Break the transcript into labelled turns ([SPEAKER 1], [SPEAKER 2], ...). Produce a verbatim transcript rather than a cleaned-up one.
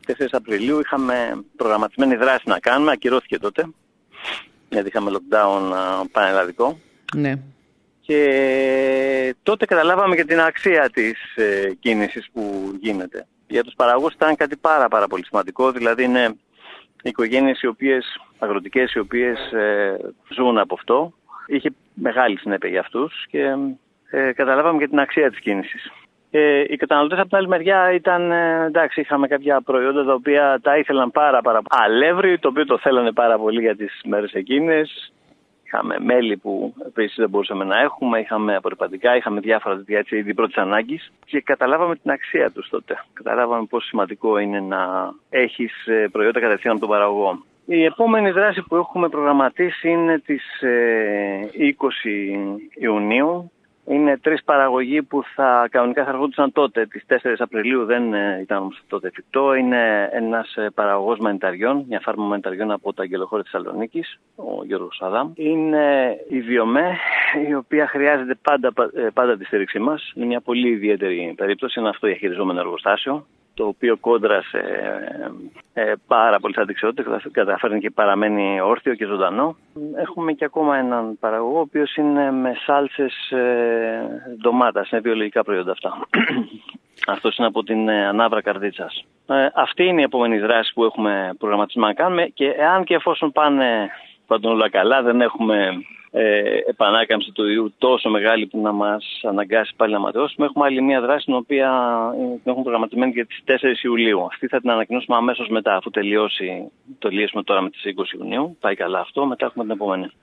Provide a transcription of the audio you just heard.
[SPEAKER 1] τέσσερις Απριλίου είχαμε προγραμματισμένη δράση να κάνουμε, ακυρώθηκε τότε, γιατί είχαμε lockdown πανελλαδικό.
[SPEAKER 2] Ναι.
[SPEAKER 1] Και τότε καταλάβαμε και την αξία της ε, κίνησης που γίνεται. Για τους παραγωγούς ήταν κάτι πάρα πάρα πολύ σημαντικό, δηλαδή είναι οικογένειες οι οποίες, αγροτικές οι οποίες ε, ζουν από αυτό. Είχε μεγάλη συνέπεια για αυτούς και ε, καταλάβαμε και την αξία της κίνησης. Ε, οι καταναλωτές από την άλλη μεριά ήταν, ε, εντάξει, είχαμε κάποια προϊόντα τα οποία τα ήθελαν πάρα πάρα πολύ. Αλεύρι, το οποίο το θέλανε πάρα πολύ για τις μέρες εκείνες. Είχαμε μέλι που επίσης δεν μπορούσαμε να έχουμε, είχαμε απορριπαντικά, είχαμε διάφορα τέτοια έτσι είδη πρώτης ανάγκης και καταλάβαμε την αξία τους τότε. Καταλάβαμε πόσο σημαντικό είναι να έχεις προϊόντα κατευθείαν από τον παραγωγό. Η επόμενη δράση που έχουμε προγραμματίσει είναι τις είκοσι Ιουνίου. Είναι τρεις παραγωγοί που θα κανονικά θα έρχονταν τότε, τις τέσσερις Απριλίου δεν ήταν όμως τότε εφικτό. Είναι ένας παραγωγός μανιταριών, μια φάρμα μανιταριών από το Αγγελοχώρη της Θεσσαλονίκης, ο Γιώργος Αδάμ. Είναι η Βιομέ, η οποία χρειάζεται πάντα, πάντα τη στήριξή μας. Είναι μια πολύ ιδιαίτερη περίπτωση, είναι αυτό διαχειριζόμενο εργοστάσιο, το οποίο κόντρασε ε, ε, πάρα πολλές αντιξιότητες, καταφέρνει και παραμένει όρθιο και ζωντανό. Έχουμε και ακόμα έναν παραγωγό, ο οποίος είναι με σάλτσες ε, ντομάτας, είναι βιολογικά προϊόντα αυτά. Αυτός είναι από την ε, Ανάβρα Καρδίτσας. Ε, αυτή είναι η επόμενη δράση που έχουμε προγραμματισμό να κάνουμε και εάν και εφόσον πάνε παντού όλα καλά, δεν έχουμε Ε, επανάκαμψη του ιού τόσο μεγάλη που να μας αναγκάσει πάλι να ματαιώσουμε. Έχουμε άλλη μια δράση την οποία την έχουμε προγραμματισμένη για τις τέσσερις Ιουλίου. Αυτή θα την ανακοινώσουμε αμέσως μετά, αφού τελειώσει, το λύσουμε τώρα με τις είκοσι Ιουνίου. Πάει καλά αυτό, μετά έχουμε την επόμενη.